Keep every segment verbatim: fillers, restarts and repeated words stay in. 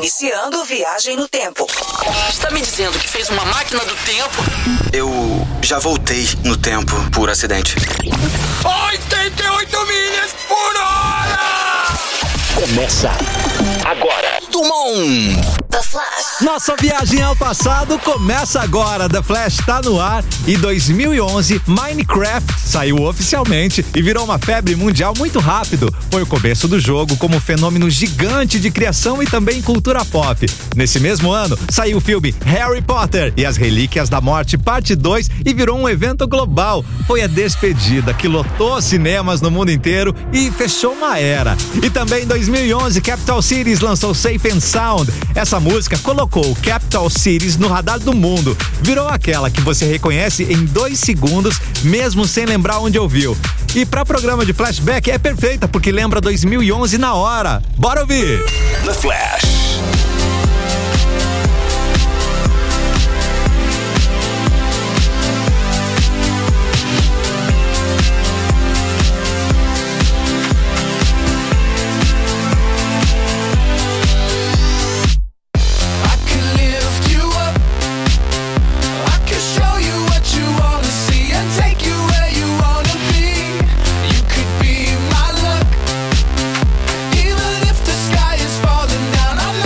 Iniciando viagem no tempo. Está me dizendo que fez uma máquina do tempo? Eu já voltei no tempo por acidente. oitenta e oito milhas por hora! Começa agora. Dumont! The Flash. Nossa viagem ao passado começa agora. The Flash tá no ar e dois mil e onze Minecraft saiu oficialmente e virou uma febre mundial muito rápido. Foi o começo do jogo como fenômeno gigante de criação e também cultura pop. Nesse mesmo ano, saiu o filme Harry Potter e as Relíquias da Morte parte dois e virou um evento global. Foi a despedida que lotou cinemas no mundo inteiro e fechou uma era. E também em dois mil e onze, Capital Cities lançou Safe and Sound. Essa música colocou o Capital Cities no radar do mundo. Virou aquela que você reconhece em dois segundos, mesmo sem lembrar onde ouviu. E para programa de flashback é perfeita, porque lembra dois mil e onze na hora. Bora ouvir! The Flash. Even if the sky is falling down, I'll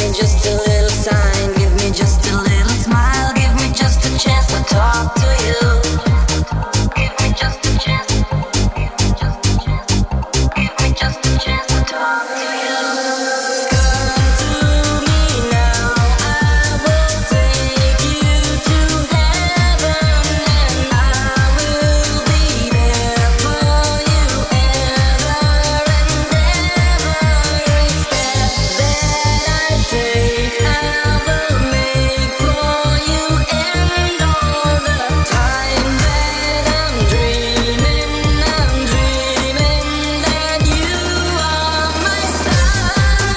me just a little sign, give me just a little smile, give me just a chance to talk to you. Give me just a chance, give me just a chance, give me just a chance to talk to you. Come to me now, I will take you to heaven, and I will be there for you ever and ever. Each step that I take, I will make for you, and all the time that I'm dreaming, I'm dreaming that you are my star,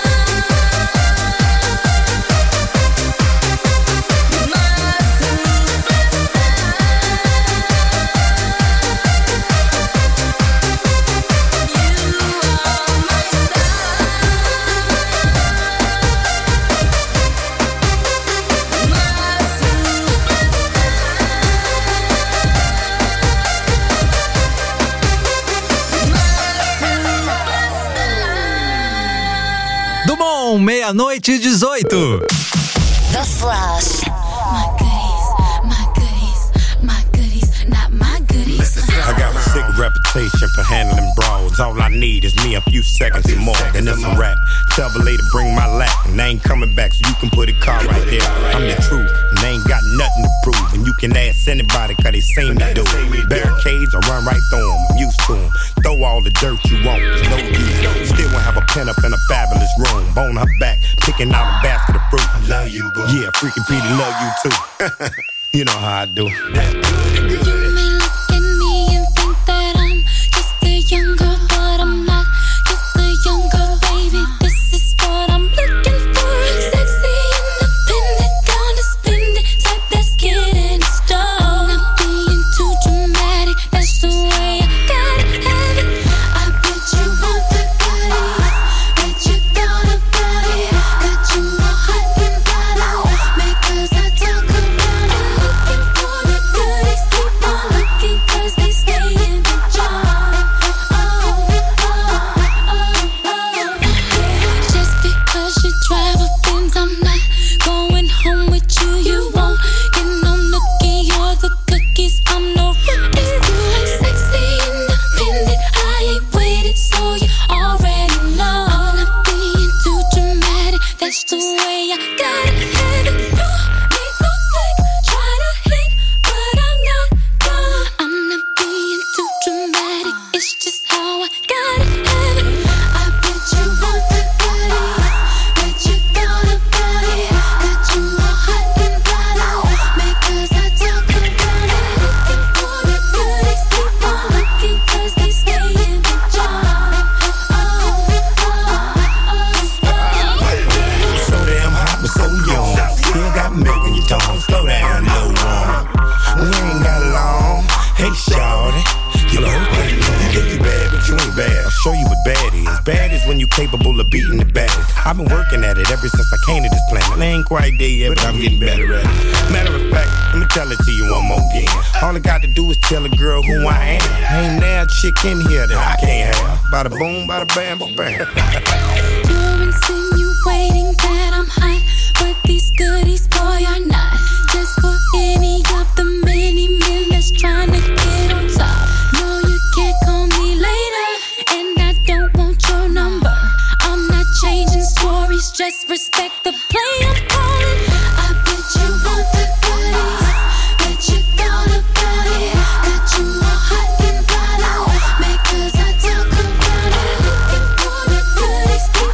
Dumont, meia-noite e dezoito. The Flash. my goodies, my goodies, my goodies, not my goodies. I got a sick reputation for handling brawls. All I need is me a few seconds and more, then it's a wrap. Tell the lady bring my lap, and they ain't coming back, so you can put a car right there. I'm the truth, and they ain't got nothing to prove. And you can ask anybody, cause they seen me do it. Barricades, I run right through them, I'm used to them. Throw all the dirt you want, there's no use. Still won't have a pen up in a fabulous room. Bone her back, picking out a basket of fruit. I love you, boo. Yeah, freaking Petey love you too. You know how I do. You may look at me and think that I'm just a young girl, but I'm not just a young girl, baby. This is what I'm looking for. Sexy, independent, gonna spend it, type that's getting strong. Not being too dramatic, that's the way I gotta have it. I bet you want the goodies, bet you got about it. Got you all hot and bothered, because I talk around it. Looking for the goodies, keep on looking, cause they stay in the jar. Oh, oh, oh, oh. Just because you drive a Benz, I'm not going home with you. You won't get no nookie or the cookies. I'm no rookie. Sexy, independent, I ain't waiting, so you already know. I'm not being too dramatic, that's the way I gotta have it. You make so slick, try to hit, but I'm not gonna. I'm not being too dramatic, it's just how I gotta have it. I bet you want the goodies, bet you got about it. Got you all hot and bothered, because I talk around it. Looking for the goodies, keep on looking, cause they stay in the jar. Oh, oh, oh, oh. So damn hot, but so young. Still got milk in your tongue. Slow down, little one. We ain't got long. Hey, shawty. You know, you think you bad, but you ain't bad. I'll show you what bad is. Bad is when you capable of beating the baddest. I've been working at it ever since I came to this planet. I ain't quite there yet, but I'm getting better at it. Matter of fact, let me tell it to you one more again. All I got to do is tell a girl who I am. Ain't now a chick in here that I can't have. Bada boom, bada bam, ba bam. You're insinuating that I'm hot, but these goodies, boy, are not. Just for any of the many men that's trying to get on top. No, you can't call me later, and I don't want your number. I'm not changing stories, just respect the play I'm calling. I bet you want the goodies, bet you got about it. Got you all hot and bothered, because I talk around it. Looking for the goodies, keep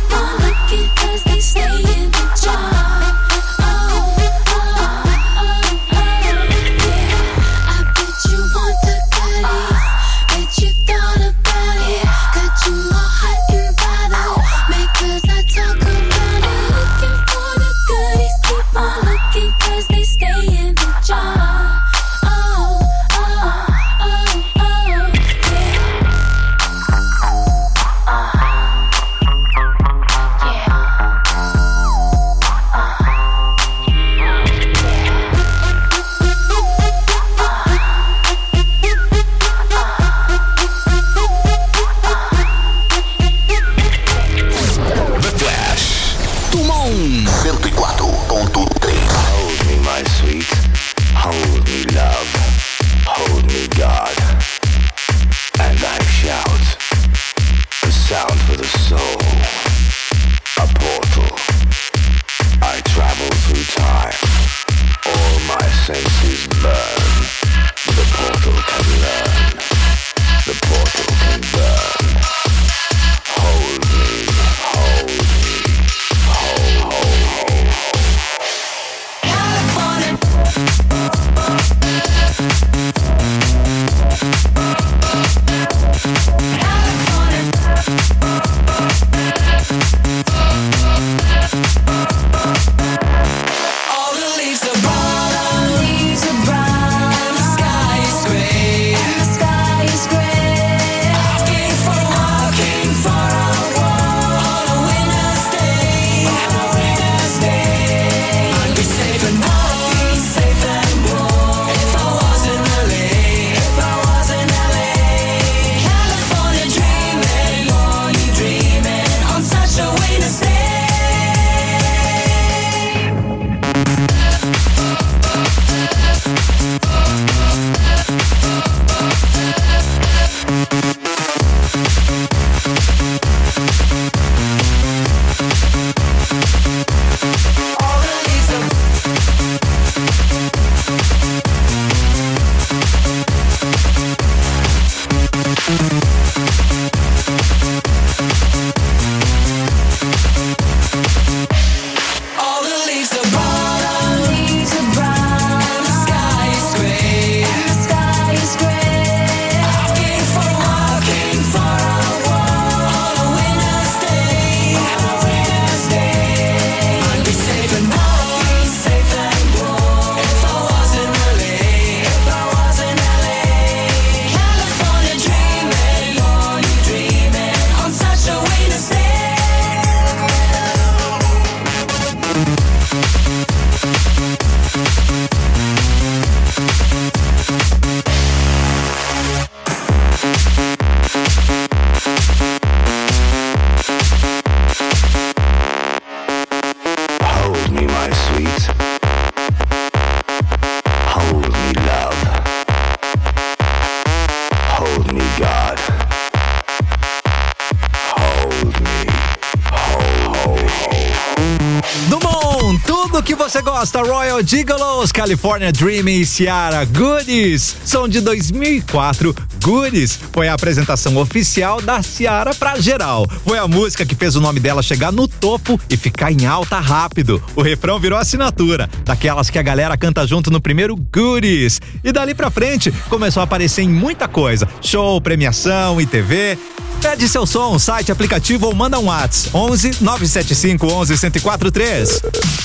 que você gosta, Royal Gigolos, California Dreaming e Ciara, Goodies, som de dois mil e quatro, Goodies foi a apresentação oficial da Ciara pra geral. Foi a música que fez o nome dela chegar no topo e ficar em alta rápido. O refrão virou assinatura, daquelas que a galera canta junto no primeiro Goodies. E dali pra frente, começou a aparecer em muita coisa, show, premiação e T V. Pede seu som, site, aplicativo ou manda um WhatsApp onze nove sete cinco onze um zero quatro três.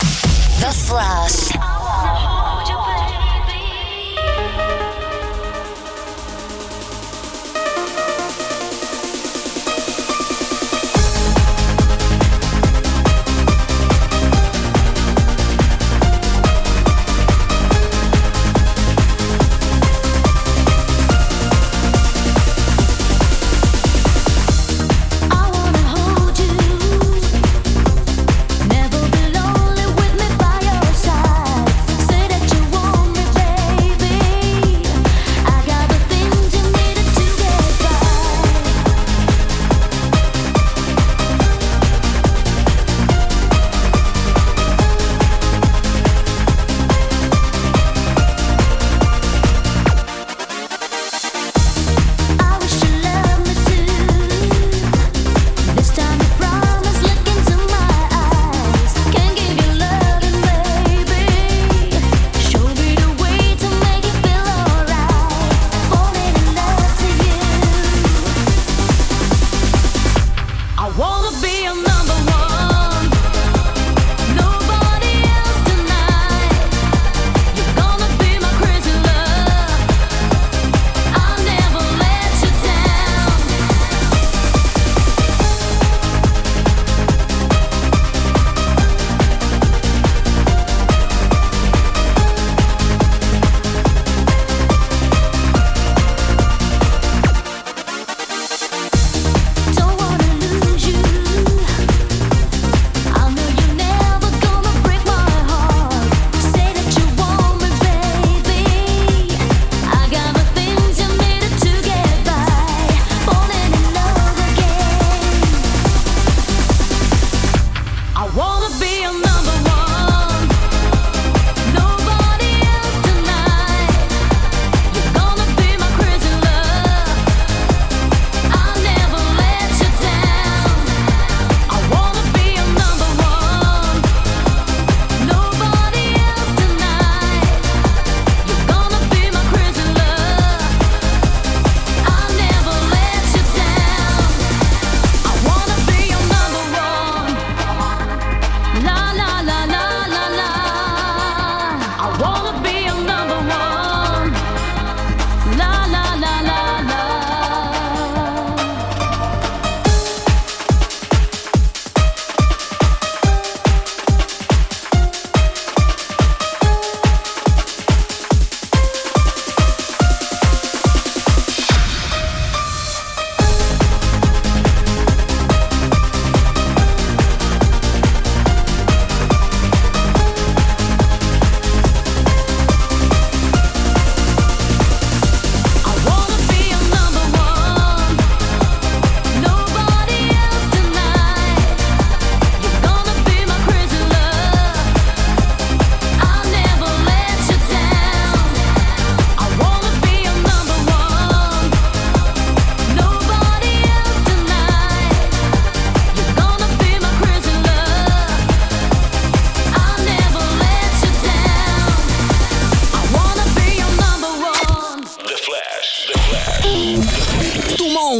The Flash. Never be lonely with me by your side.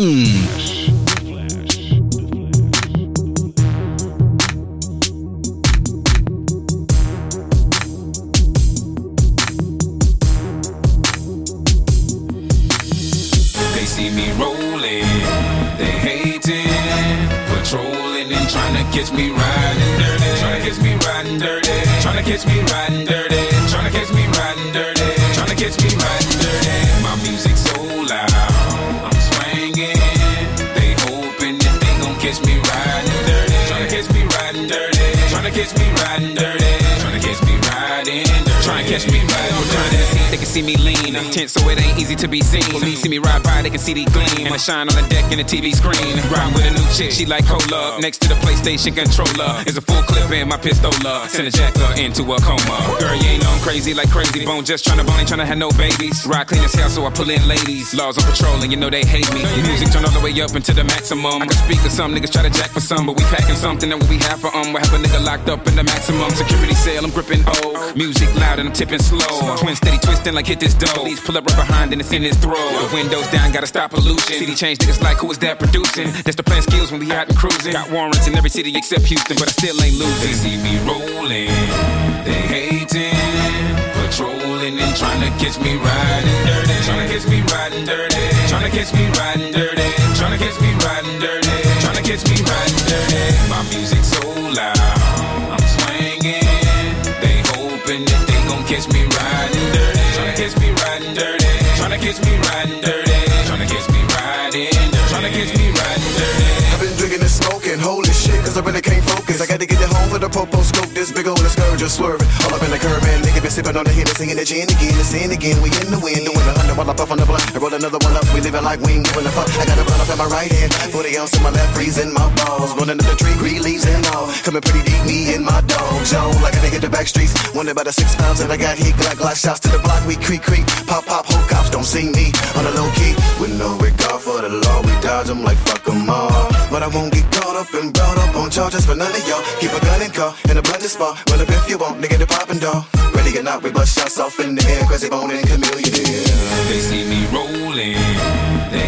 Sound. See me rolling, they hating, patrolling and trying to catch me riding dirty, trying to catch me riding dirty, trying to catch me riding dirty, trying to catch me riding dirty, trying to catch me riding dirty. My music so loud, I'm swinging, they hoping that they gon' catch me riding dirty, trying to catch me riding dirty, trying to catch me riding dirty, trying to catch me riding dirty, trying to catch me riding dirty. They can see me lean, tense so it ain't easy to be seen. Police see me ride by, they can see the gleam. And I shine on the deck in the T V screen. Riding with a new chick, she like cola. Next to the PlayStation controller is a full clip in my pistola. Send a jacker into a coma. Girl, you ain't on crazy like Crazy Bone, just tryna bone, ain't tryna have no babies. Ride clean as hell, so I pull in ladies. Laws on patrol, and you know they hate me. Music turn all the way up into the maximum. I can speak to some niggas, try to jack for some, but we packing something that what we have for um. We have a nigga locked up in the maximum security cell. I'm gripping O, music loud and I'm tipping slow. Twin steady twisting like hit this dough. Police pull up right behind and it's in his throat. The windows down, gotta stop pollution. City change niggas like who is that producing? That's the plan skills when we out and cruising. Got warrants in every city except Houston, but I still ain't losing. They see me rolling, they hating, patrolling and trying to catch me riding dirty, trying to catch me riding dirty, trying to catch me riding dirty, trying to catch me riding dirty, trying to catch me riding dirty. My music so loud, I'm swinging, they hoping that they gon' catch me riding dirty. Tryna catch me riding dirty, tryna catch me riding dirty, tryna catch me riding dirty, tryna catch me riding dirty. I've been drinking and smoking, holy shit, cause I really can't focus. I gotta get it home for the popo scope, this big ol' skirt just swerving. All up in the curb, man, nigga been sipping on the Hennessy, singing the gin again, the sin again. We in the wind, doing a hundred while I puff on the blunt. I roll another one up, we living like we ain't giving a fuck. I got a blunt up in my right hand, forty ounce in my left, freezing my balls. Rolling up the tree, green leaves and all. Coming pretty deep, me and my dog zone. Like a nigga the back streets, wonder about the six pounds that I got here. Glock, glock, shots to the block, we creak, creak. Pop, pop, whole cops don't see me on the low key. With no regard for the law, we dodge them like fuck them all. But I won't get caught up and brought up on charges for none of y'all. Keep a gun in car and a blunt spot. Well, up if you want, nigga, the poppin' dog. Ready or not, we bust shots off in the air. Crazy Bone and Chameleon. They see me rolling, they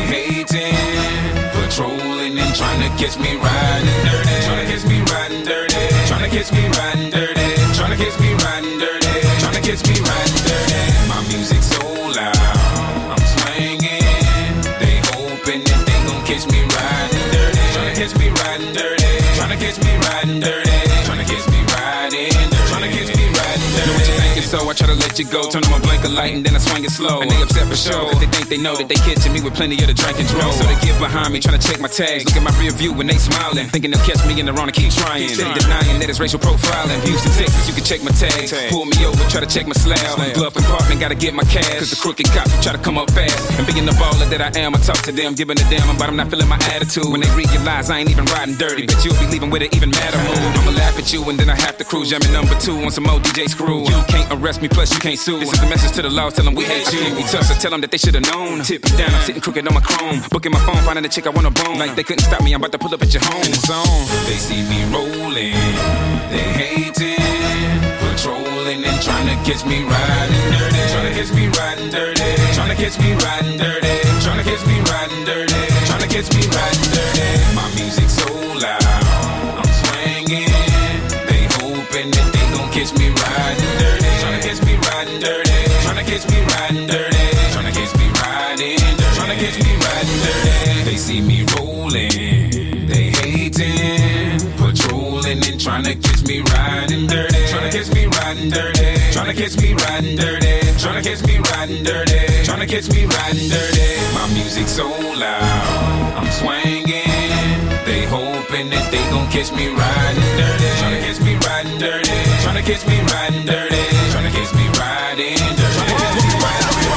hating, patrolling and trying to catch me riding dirty, trying to catch me riding dirty, trying to catch me riding dirty, trying to catch me riding dirty, trying to catch me riding dirty. My music so loud, I'm swinging, they hoping that they gon' catch me riding dirty, trying to catch me riding dirty, trying to catch me riding dirty, trying to catch me riding dirty, trying to catch me riding dirty. Know what you think is so I try to let you go, turn on my blinker light and then I swing it slow. And they upset for sure, cause they think they know that they catching me with plenty of the drink and drove. So they get behind me, trying to check my tags, look at my rear view when they smiling, thinking they'll catch me in the wrong and keep trying. Steady denying that it's racial profiling. Houston, Texas, you can check my tags. Pull me over, try to check my slab. Glove compartment, gotta get my cash, cause the crooked cops try to come up fast. And being the baller that I am, I talk to them, giving a damn about I'm not feeling my attitude. When they realize I ain't even riding dirty, but you'll be leaving with it even madder mood. I'ma laugh at you and then I have to cruise. Jamming number two on some more D J screw. You can't arrest me, plus you can't sue. This is a message to the laws, tell them we hate you. We tough, so tell them that they should've known. Tip it down, I'm sitting crooked on my chrome. Booking my phone, finding a chick I wanna bone. Like they couldn't stop me, I'm about to pull up at your home. In the zone. They see me rolling, they hating, patrolling and trying to catch me riding dirty, trying to catch me riding dirty, trying to catch me riding dirty, trying to catch me riding dirty, trying to catch me riding dirty. My music so loud, I'm swinging, they hoping that they gon' catch me riding dirty, trying to catch me riding dirty, trying to catch me riding dirty, trying to catch me riding dirty, trying to catch me riding dirty. They see me rolling, they hating, patrolling and trying to catch me riding dirty, trying to catch me riding dirty, trying to catch me riding dirty, trying to catch me riding dirty, trying to catch me riding dirty. My music so loud, I'm swinging, they hoping that they gon' catch me riding dirty, trying to catch me riding dirty, trying to catch me riding dirty, trying to catch me riding dirty, trying to catch me riding dirty.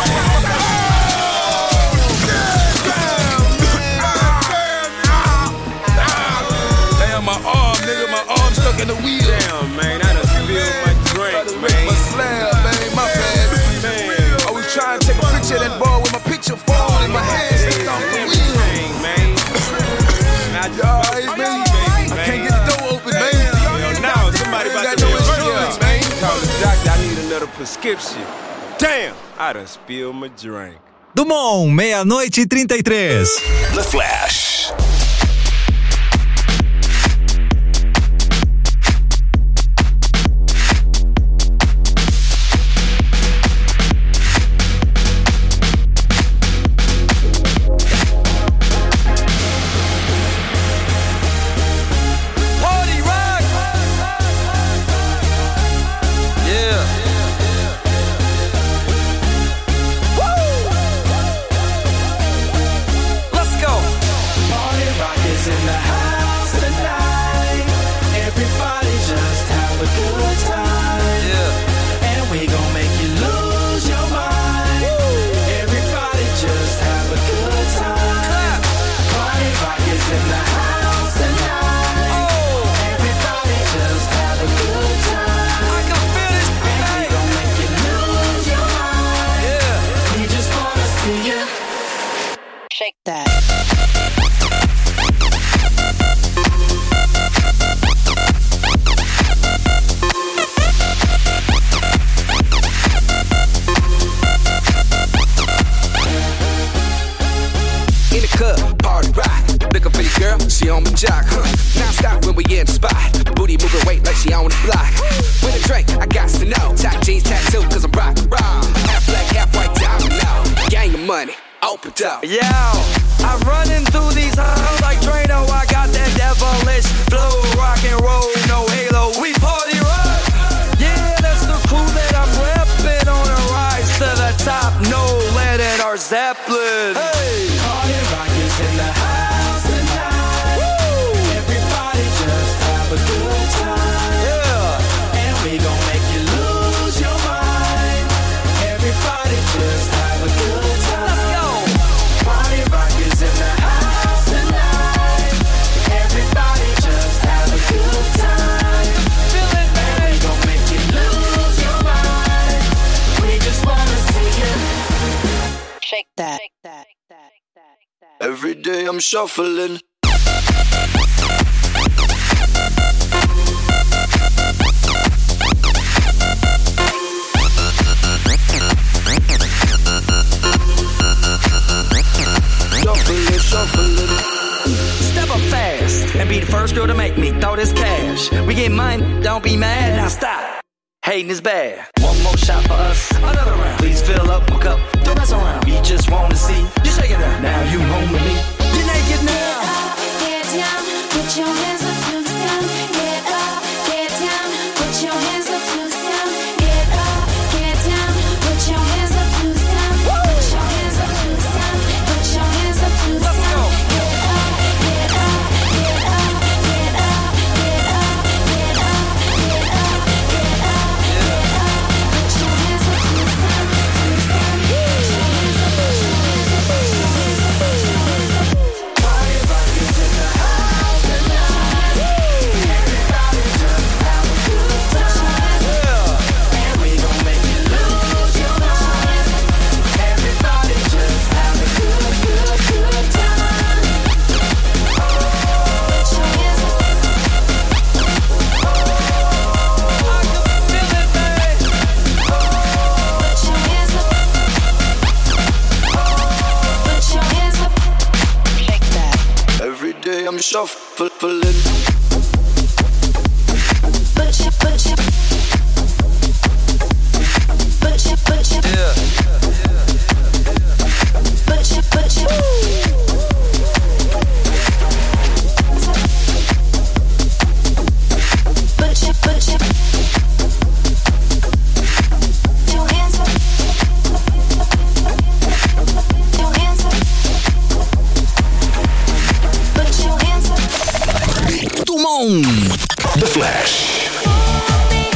My arm, nigga, my arm stuck in the wheel. Damn, man, I done spilled my drink, man. My slab, man, my bad. Man, I was trying to take a picture of that ball with my picture falling in my hand, stuck off the wheel. Man, now, y'all, it's me. I can't get the door open, man. Well, now somebody about to be insurance, man. Call the doctor, I need another prescription. Damn, I done spilled my drink. Dumont, meia-noite e trinta e três. The Flash. Yo, I'm running through these halls like Drano. I got that devilish flow, rock and roll, no halo. We party rock. Yeah, that's the crew that I'm repping on a rise to the top. No lead in our Zeppelin. Hey, party rock is in the house tonight. Woo! Everybody just have a good time. Yeah, and we gon' make you lose your mind. Everybody just have a good time. Let's go. Party rock is in the house tonight. Everybody just have a good time. Feel it, man. And we gon' make you lose your mind. We just wanna see you shake that. Shake that. Every day I'm shuffling. Shuffling, shuffling. Step up fast and be the first girl to make me throw this cash. We get mine, don't be mad, now stop. Hating is bad. One more shot for us, another round. Please fill up my cup, don't mess around. We just wanna see you shaking it. Now you home with me. You're naked now. Get down, put your hands up to the sound. Get up, get down, put your hands up to the sound. Get up, get down, put your hands up to the sound. Put your hands up to the sound. Put your hands up to the sound. Get up, get up, get up, get up, get up, get up, get up, get up, get up. Put your hands up to the sound, to the sound. Put your hands up, put your hands up, put your hands up, put your hands up. Party rock is in the house tonight. Everybody just have a good time. And we gon' make you lose your mind. Everybody just have a good, good, good time. Put your hands up. I can feel it, babe. Put your hands up. Put your hands up. Shake that. Every day I'm shuffling. Put your, put your, put your, put your, Yeah. put your, put your. Put your, put your. Your hands up. Your hands up. Put your hands up. Dumont. The Flash. Oh, baby.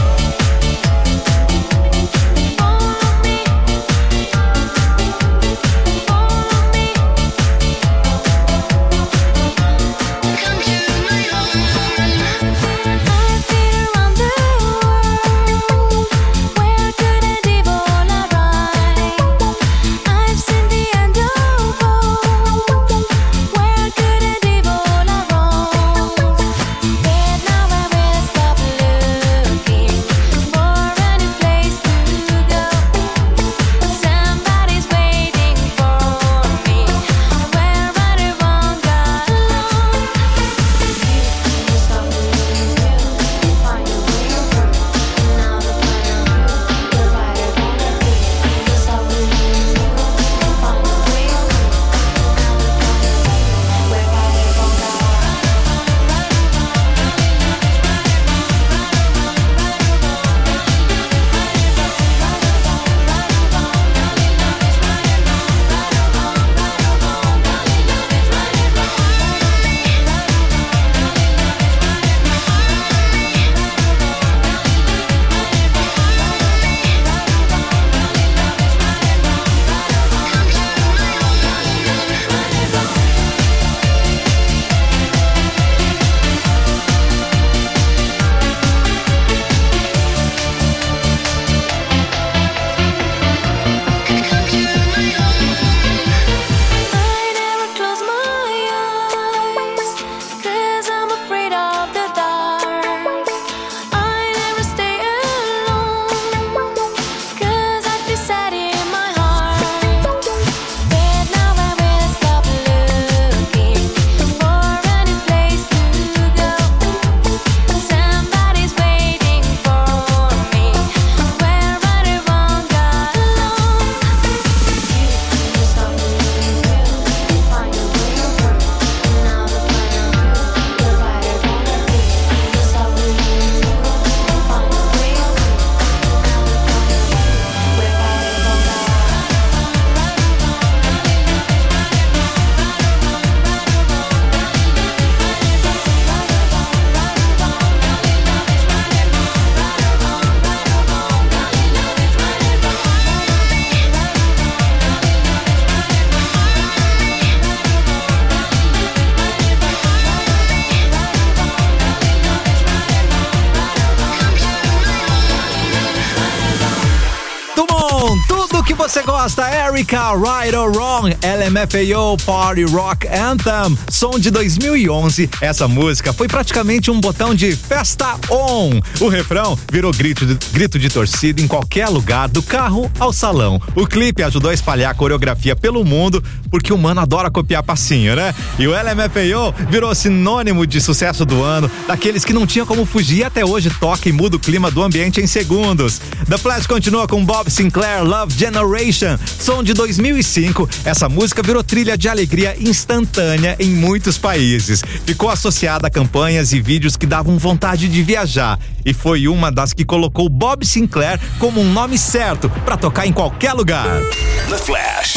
do que você gosta, Erika, Right or Wrong, L M F A O Party Rock Anthem, som de dois mil e onze. Essa música foi praticamente um botão de festa on. O refrão virou grito de, grito de torcida em qualquer lugar, do carro ao salão. O clipe ajudou a espalhar a coreografia pelo mundo, porque o mano adora copiar passinho, né? E o L M F A O virou sinônimo de sucesso do ano, daqueles que não tinha como fugir e até hoje toca e muda o clima do ambiente em segundos. The Flash continua com Bob Sinclair, Love Generation, som de dois mil e cinco. Essa música virou trilha de alegria instantânea em muitos países. Ficou associada a campanhas e vídeos que davam vontade de viajar. E foi uma das que colocou Bob Sinclair como um nome certo para tocar em qualquer lugar. The Flash.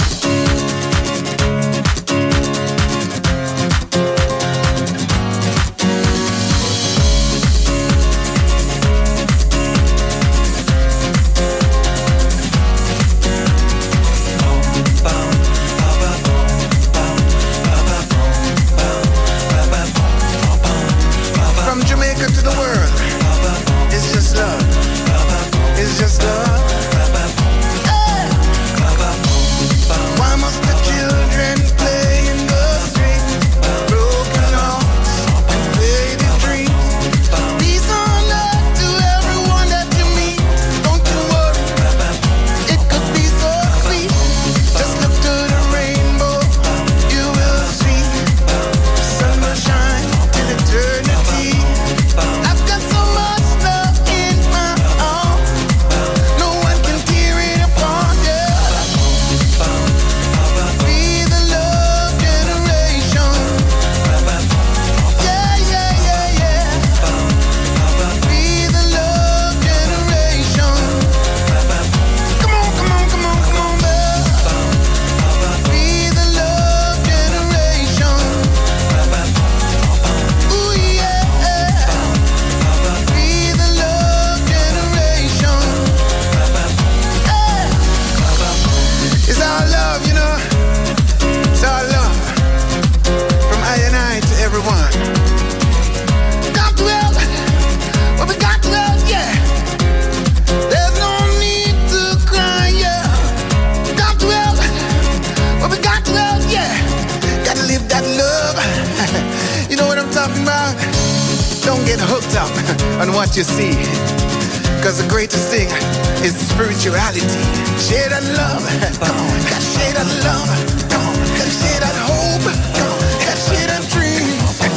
You see, cause the greatest thing is spirituality. Share that love, come on, share that love, come on, share that hope, come on, share that dream.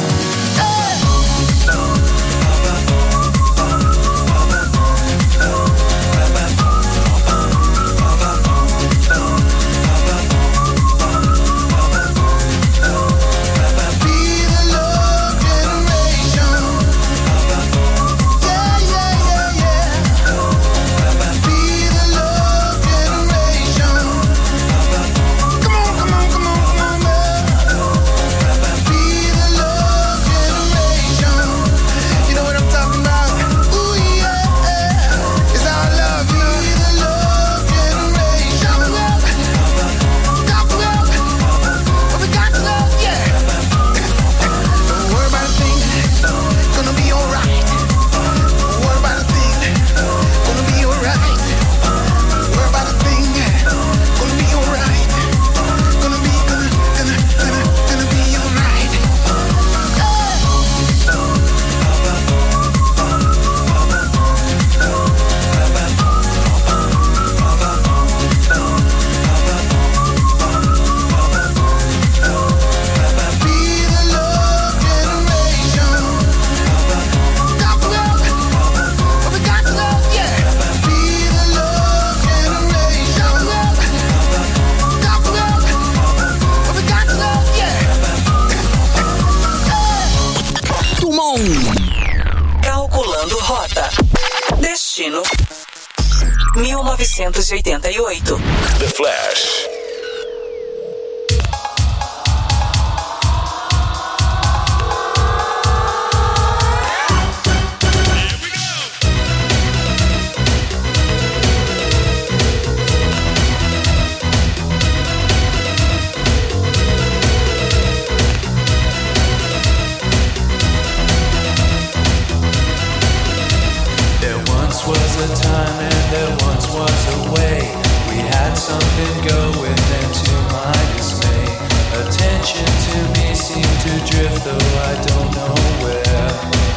mil novecentos e oitenta e oito. The Flash. There once was a time and there once was a way. We something going, and to my dismay, attention to me seemed to drift, though I don't know where.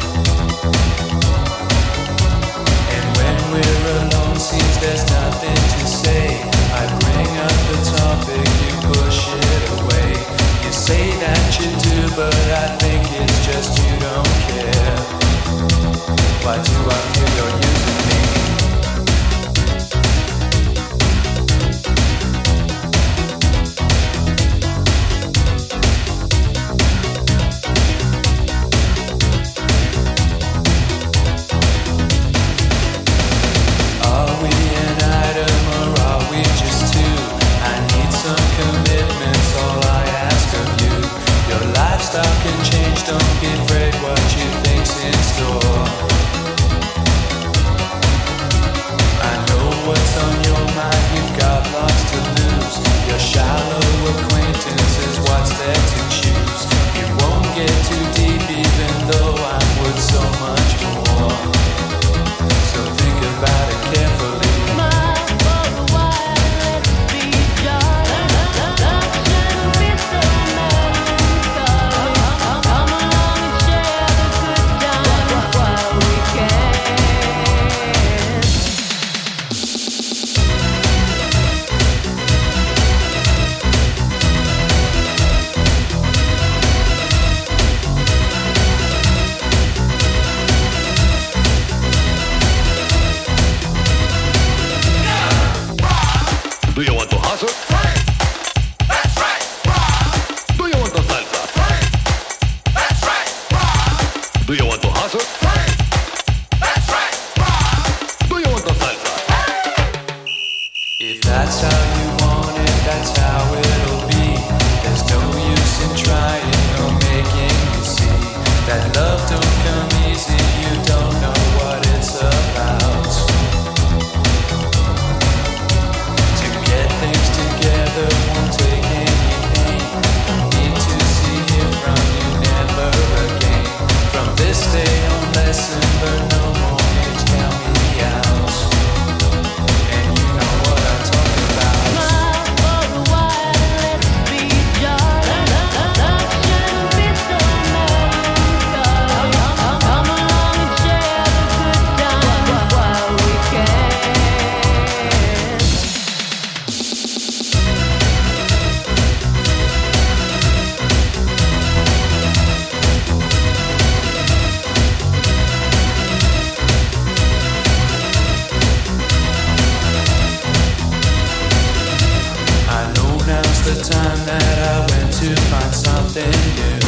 And when we're alone, seems there's nothing to say. I bring up the topic, you push it away. You say that you do, but I think it's just you don't care. Why do I feel you're using me? Are we an item or are we just two? I need some commitments, all I ask of you. Your lifestyle can change, don't be afraid what you think's in store. I know what's on your mind, you've got lots to lose. Your shallow acquaintance is what's there to choose. You won't get too deep even though I'm worth so much more. So think about it carefully. Do you want to hustle? That's right. Do you want to salsa? That's right. Do you want to hustle? That's right. Do you want to salsa? If that's how you want it, that's how it'll be. There's no use in trying or making you see that love don't come easy, you don't know what it's about. To get things together won't take any pain. Need to see it from you never again. From this day on, lesson learned, no more games, count me out. And you know what I'm talking about. I know now's the time that I went to find something new.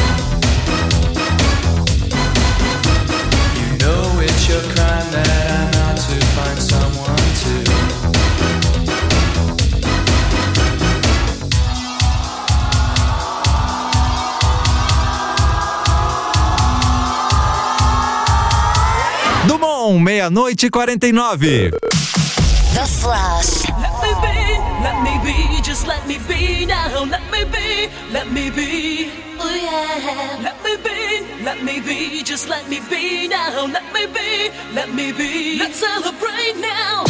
You know it's your crime that I'm out to find someone to. Dumont, meia-noite e quarenta e nove. The Flash. Let me be, let me be, just let me be now. Let me be, let me be. Oh yeah. Let me be, let me be, just let me be now. Let me be, let me be. Let's celebrate now.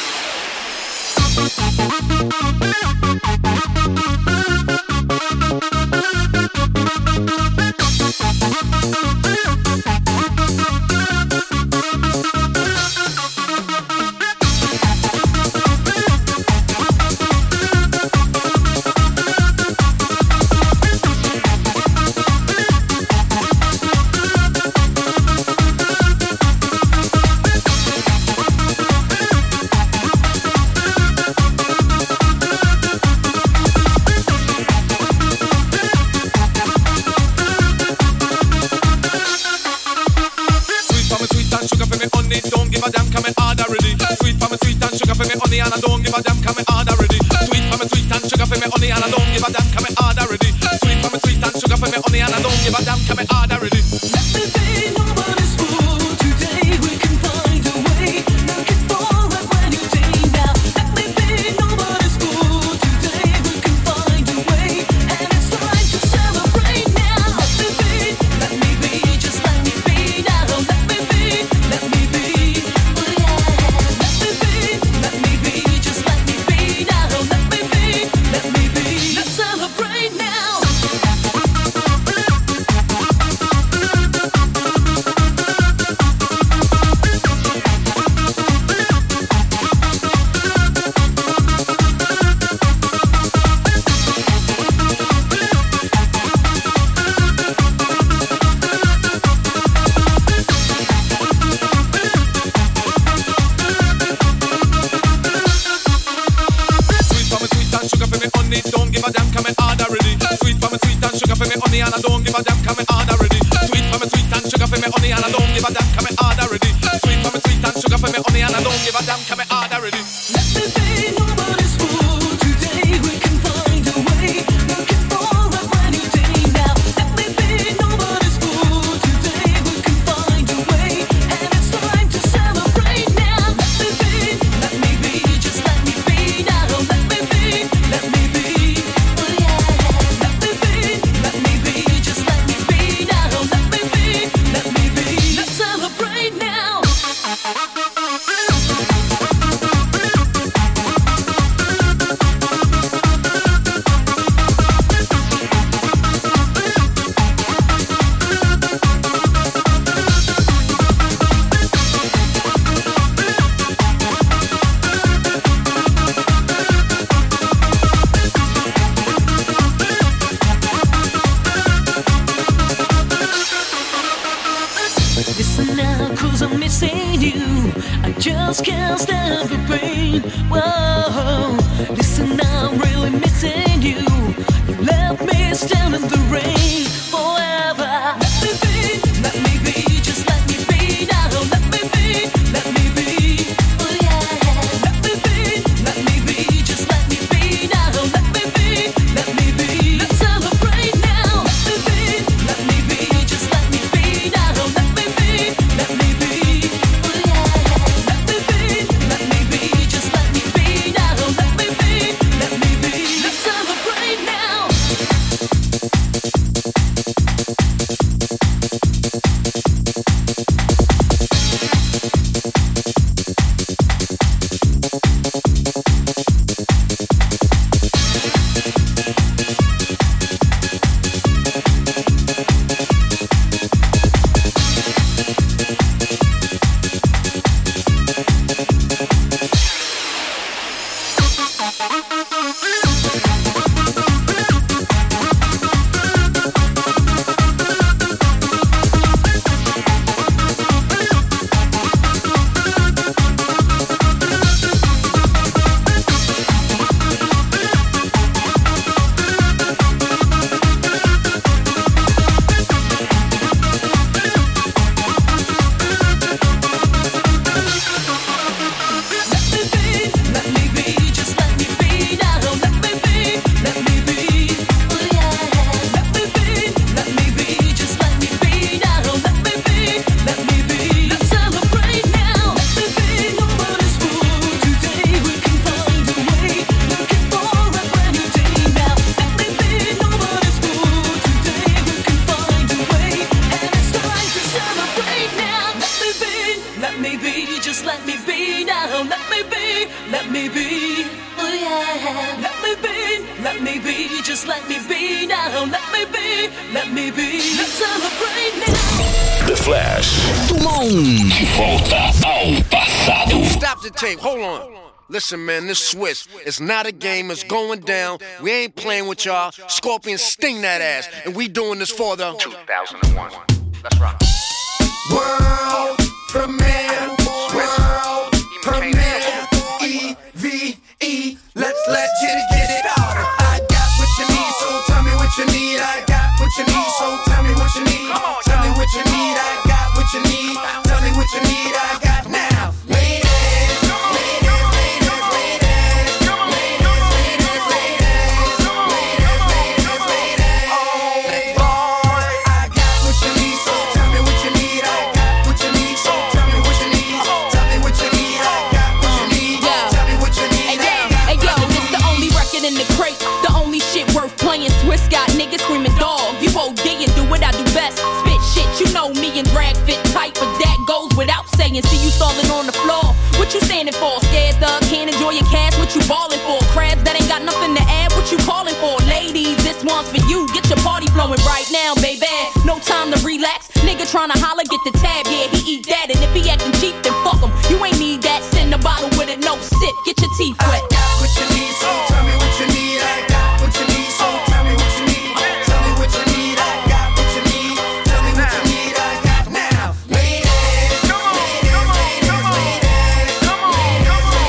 honey and I don't give a damn, come and hard already. Sweet for me, sweet and sugar for me, honey and I don't give a damn, come and hard already. Sweet for me, sweet and sugar for me, honey and I don't give a damn, come and hard already. Let me be nobody's fool today. We can find a way. Looking for a brand new day now. Let me be nobody's fool today. We can find a way, and it's time to celebrate now. Let me be, let me be, just let me be now. Let me be, let me be, oh yeah. Let me be, let me be, just let me be now. Let Sweet for me, sweet and sugar for me honey, and I don't give a damn, come me hard already. Sweet for me, sweet and sugar for me honey, and I don't give a damn, come me hard already. Sweet for me, sweet and sugar for me honey, and I don't give a damn, come me hard already. Let me be nobody's fool. Today we can find a way. Looking for a brand new day now. Let me be nobody's fool. Today we can find a way, and it's time to celebrate now. Let me be, let me be, just let me be now. Let me be, let me be, oh yeah. Let me be, let me be, just let me be now. Let me be, let me be, let's celebrate now. Listen now, cause I'm missing you. I just can't stand the pain. Whoa. Listen now, I'm really missing you. You left me stand in the rain forever. Let me be, let me be, just let me be now. Let me be, let me be, oh yeah. Let me be, let me be, just let me be now. Let me be, let me be, let's celebrate now. Let me be, let me be, just let me be now. Let me be, let me be, oh yeah. Let me be, let me be, just let me be now. Let me be, let me be, let's celebrate now. The Flash. Dumont. De volta ao passado. Stop the tape. Hold on. Listen, man, this Swiss, it's not a game, it's going down. We ain't playing with y'all. Scorpion sting that ass. And we doing this for the two thousand one. Let's rock. World premiere. World premiere. E V E. Let's let get it, get it started. I got what you need, so tell me what you need. I got what you need, so tell me what you need. Tell me what you need. I got what you need. Tell me what you need. I got now. Ladies. Swiss got niggas screaming dog. You O D and do what I do best. Spit shit, you know me and drag fit tight, but that goes without saying. See you stalling on the floor. What you standing for? Scared thug, can't enjoy your cash. What you ballin' for? Crabs that ain't got nothing to add. What you calling for? Ladies, this one's for you. Get your party flowing right now, baby. No time to relax. Nigga tryna holler, get the tab. Yeah, he eat that. And if he acting cheap, then fuck him. You ain't need that. Send a bottle with it, no sip. Get your teeth wet. I got what you need, so tell me what you need. I got what you need, so tell me what you need. Tell me what you need. I got what you need. Tell me what you need. I got now. Ladies, ladies, ladies, ladies, ladies,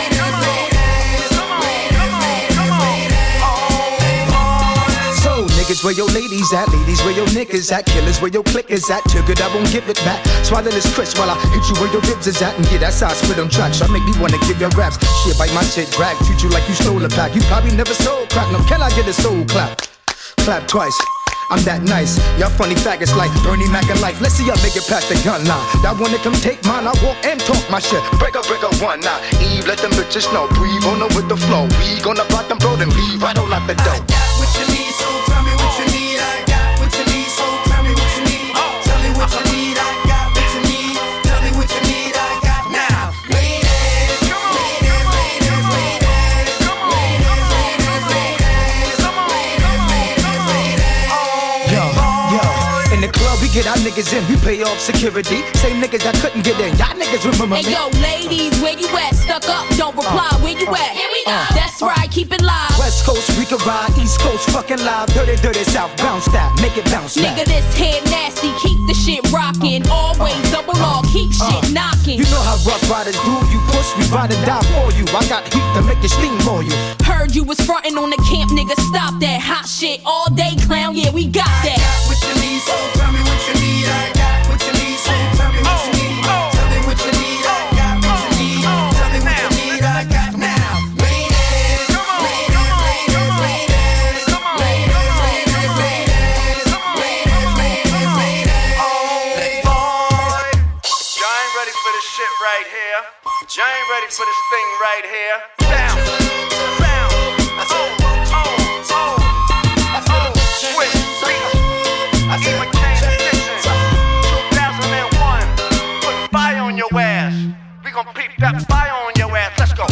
ladies, ladies, ladies, ladies. So, nigga, Niggas where your ladies at, ladies where your niggas at, killers where your click is at. Took it, I won't give it back. Swallow this crisp while I hit you where your ribs is at. And yeah, that's how I spit on tracks. I make me wanna give your raps. Shit, bite my shit, drag, treat you like you stole a pack. You probably never sold crack. No, can I get a soul clap? Clap twice. I'm that nice. Y'all funny faggots like Bernie Mac and life. Let's see y'all make it past the gun line. That one that come take mine, I walk and talk my shit. Break up, break up one now. Eve, let them bitches know. Breathe on her with the flow. We gonna block them, blow them, leave right on out the door. I got what you need, so tell me what you need. I got what you need, so tell me what you need. Tell me what you need. I got what you need. Tell me what you need. I got now. Ladies, ladies, ladies, ladies, ladies, ladies, ladies, ladies, ladies. Yo, yo, in the club we get our niggas in, we pay off security. Same niggas that couldn't get in, y'all niggas remember me. Hey yo, ladies, where you at? Stuck up, don't reply. Where you at? Here we go. That's right, keep it live. West Coast, we can ride. East Coast, fucking live. Dirty, dirty South, bounce that, make it bounce back. Nigga, this head nasty, keep the shit rockin'. Always double R, keep shit knockin'. You know how rough riders do. You push, we ride and die for you. I got heat to make it steam for you. Heard you was frontin' on the camp, nigga. Stop that hot shit all day, clown. Yeah, we got that. I got what you need, so tell me what you need. I got what you need, so tell me what you need. Tell me what you need. I got what you need. Tell me what you need. I got now. Ladies, ladies, ladies, ladies, ladies, ladies, ladies, ladies, ladies, ladies. Boy, y'all ain't ready for this shit right here. Y'all ain't ready for this thing right here. Down, down, oh, oh, oh, oh, switch, beat, Eva Kane edition, two thousand one, put fire on your ass. We gon' peep that fire on your ass. Let's go.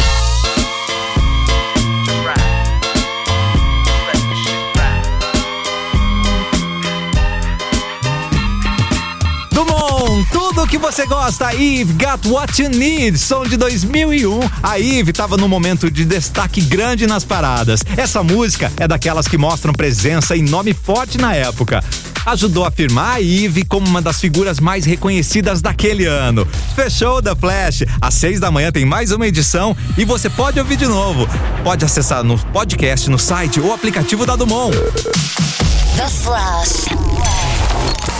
Just ride. Let this shit ride. Dumont, tudo que você gosta. Eve, Got What You Need, som de dois mil e um. A Eve estava num momento de destaque grande nas paradas. Essa música é daquelas que mostram presença e nome forte na época. Ajudou a afirmar a Eve como uma das figuras mais reconhecidas daquele ano. Fechou The Flash. Às seis da manhã tem mais uma edição e você pode ouvir de novo. Pode acessar no podcast, no site ou aplicativo da Dumont. The Flash.